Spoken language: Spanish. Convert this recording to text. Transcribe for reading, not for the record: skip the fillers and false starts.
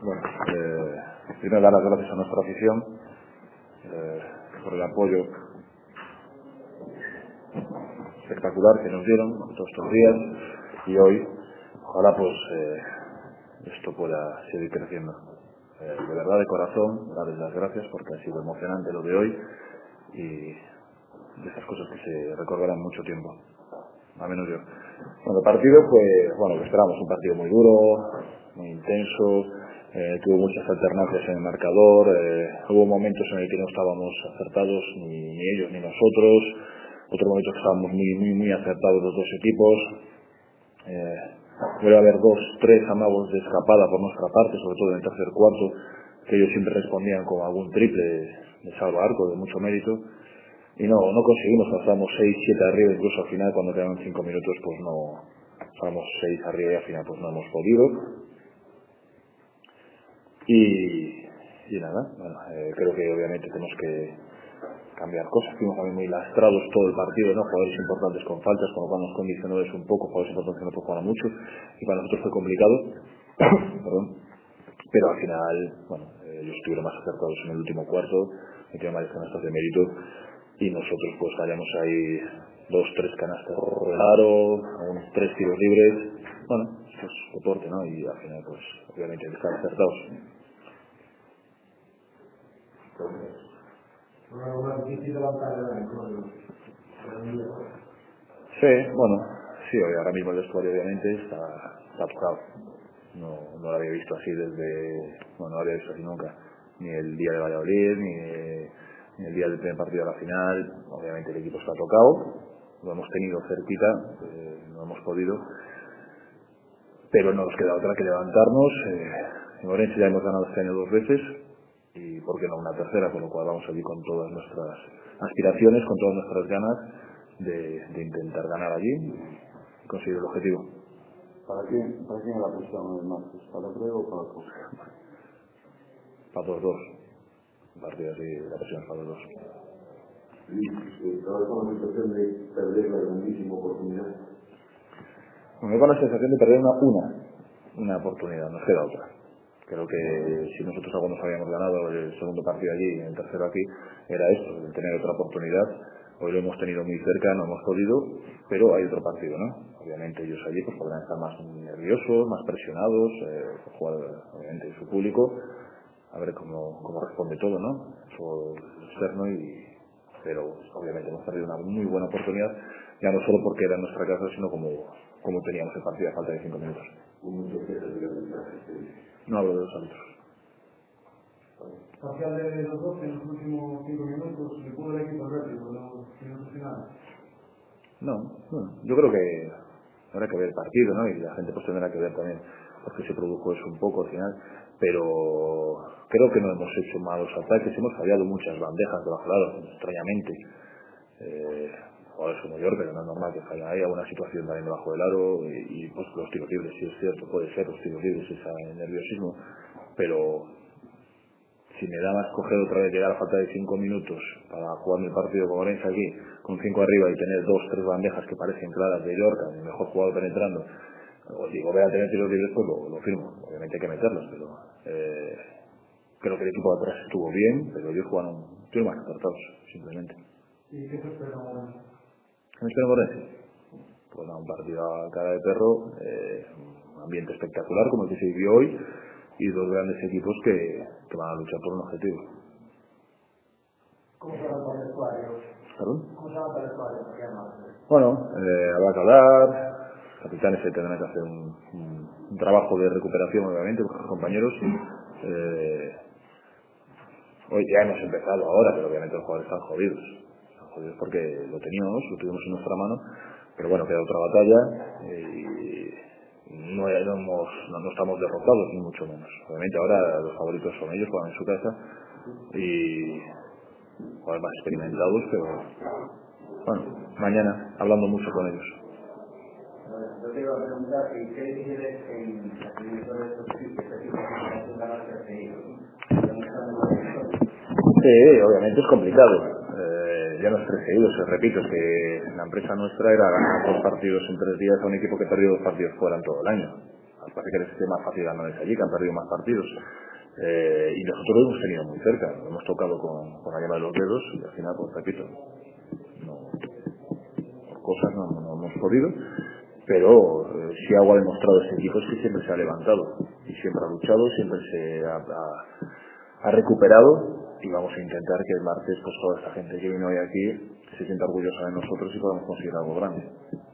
Bueno, primero dar las gracias a nuestra afición por el apoyo espectacular que nos dieron todos estos días, y hoy ojalá pues esto pueda seguir creciendo. De verdad, de corazón, darles las gracias porque ha sido emocionante lo de hoy y de esas cosas que se recordarán mucho tiempo, al menos yo. Bueno, el partido, pues bueno, lo esperamos, un partido muy duro, muy intenso, tuvo muchas alternancias en el marcador, hubo momentos en el que no estábamos acertados ni ellos ni nosotros, otros momentos que estábamos muy acertados los dos equipos. Puede haber 2-3 amagos de escapada por nuestra parte, sobre todo en el tercer cuarto, que ellos siempre respondían con algún triple de salvo arco, de mucho mérito. Y no conseguimos, pasamos 6-7 arriba, incluso al final cuando quedaban 5 minutos pues no, pasamos 6 arriba y al final pues no hemos podido. Y nada, bueno, creo que obviamente tenemos que cambiar cosas. Fuimos también muy lastrados todo el partido, ¿no? Jugadores importantes con faltas, con lo cual nos condicionó eso un poco, jugadores importantes que no jugaron mucho, y para nosotros fue complicado. Perdón. Pero al final, bueno, ellos estuvieron más acertados en el último cuarto, metieron varias canastas de mérito, y nosotros pues fallamos ahí 2-3 canastas de aro, unos 3 tiros libres. Bueno, esto es deporte, ¿no? Y al final pues obviamente hay que estar acertados. Sí, bueno, sí, ahora mismo el vestuario obviamente está tocado. No lo había visto así no lo había visto así nunca. Ni el día de Valladolid, ni el día del primer partido de la final. Obviamente el equipo está tocado, lo hemos tenido cerquita, no hemos podido, pero no nos queda otra que levantarnos. En Orense ya hemos ganado este año 2 veces, y por qué no una tercera, con lo cual vamos allí con todas nuestras aspiraciones, con todas nuestras ganas de intentar ganar allí y conseguir el objetivo. ¿Para quién la presión el martes? ¿Para Creo o para Costa? Para los dos. Un partido así, la presión es para los dos. ¿Y ahora con la sensación de perder la grandísima oportunidad? Bueno, con la sensación de perder una oportunidad, nos queda otra. Creo que si nosotros algo nos habíamos ganado el segundo partido allí y el tercero aquí, era esto, el tener otra oportunidad. Hoy lo hemos tenido muy cerca, no hemos podido, pero hay otro partido, ¿no? Obviamente ellos allí pues podrán estar más nerviosos, más presionados, por jugar obviamente su público, a ver cómo responde todo, ¿no? Eso externo, pero obviamente hemos perdido una muy buena oportunidad, ya no solo porque era en nuestra casa, sino como teníamos el partido a falta de 5 minutos. No hablo de los árbitros. Parcial de los dos en los últimos 5 minutos, ¿le pudo el equipo verde con los minutos finales? No, yo creo que habrá que ver el partido, ¿no? Y la gente pues tendrá que ver también por qué se produjo eso un poco al final, pero creo que no hemos hecho malos ataques, hemos fallado muchas bandejas debajo del aro, extrañamente. Jugadores como York, no es normal que fallen ahí, alguna situación también debajo del aro, y pues los tiros libres, sí es cierto, puede ser los tiros libres, ese nerviosismo, pero si me da más coger otra vez llegar a falta de 5 minutos para jugar el partido con Orense aquí, con 5 arriba y tener 2-3 bandejas que parecen claras de York, el mejor jugador penetrando, os digo, voy a tener tiros libres, pues lo firmo. Obviamente hay que meterlos, pero creo que el equipo de atrás estuvo bien, pero ellos jugaron más acertados, simplemente. ¿Y qué se espera ahora? ¿Qué me espero con Orense? Pues un partido a cara de perro, un ambiente espectacular como el que se vivió hoy, y dos grandes equipos que van a luchar por un objetivo. ¿Cómo se va para el vestuario? ¿Perdón? ¿Cómo se va para el vestuario? Bueno, habrá que hablar, los capitanes se tendrán que hacer un trabajo de recuperación, obviamente, con sus compañeros. Hoy ya hemos empezado ahora, pero obviamente los jugadores están jodidos porque lo tuvimos en nuestra mano, pero bueno, queda otra batalla y no estamos derrotados, ni mucho menos. Obviamente ahora los favoritos son ellos, juegan en su casa y juegan más experimentados, pero bueno, mañana hablando mucho con ellos. Yo te iba a preguntar qué difícil es en la definición de estos tipos de ganar perseguidos. Sí, obviamente es complicado. Ya no es 3 seguidos, repito, es que la empresa nuestra era ganar 2 partidos en 3 días a un equipo que perdió 2 partidos fuera en todo el año. Al pues parece que les esté más fácil ganar allí, que han perdido más partidos. Y nosotros lo hemos tenido muy cerca, lo hemos tocado con la yema de los dedos y al final, pues repito, no, por cosas no hemos podido, pero si algo ha demostrado este equipo es que siempre se ha levantado y siempre ha luchado, siempre se ha recuperado, y vamos a intentar que el martes pues toda esta gente que vino hoy aquí se sienta orgullosa de nosotros y podamos conseguir algo grande.